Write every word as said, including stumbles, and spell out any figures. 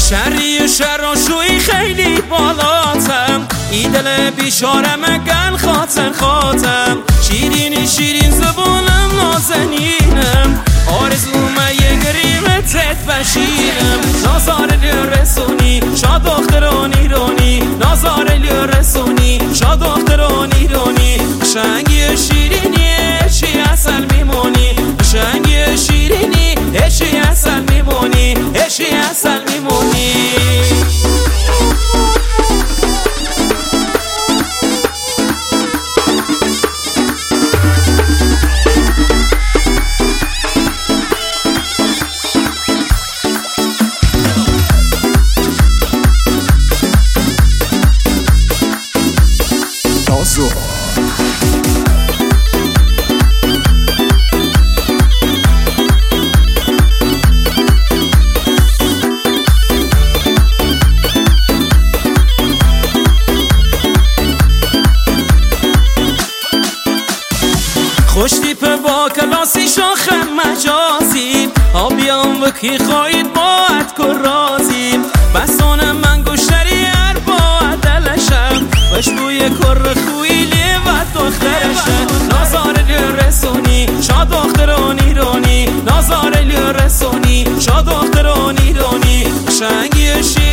شری شراشوی خیلی بالاتم، ای دل بیچاره مگل خاطر خاطم. شیرینی شیرین زبونم نازنینم، آرزومه یه گریمتت بشینم. نازار رسونی شاد دخترانی رونی، نازار رسونی شاد دخترانی رونی. شنگی شیرینی اشی اصل میمونی، شنگی شیرینی اشی اصل میمونی، اشی اصل میمونی. خوش تیپ با کلاسی شاخ مجازی، آبیام وکی خواهید باید کرازیم. بسانم من گوشتری هر باید دلشم، بشبوی کر خویلی و دخترشم. نازار رسونی شاد دخترانی رونی، نازار رسونی شاد دخترانی رونی. شنگی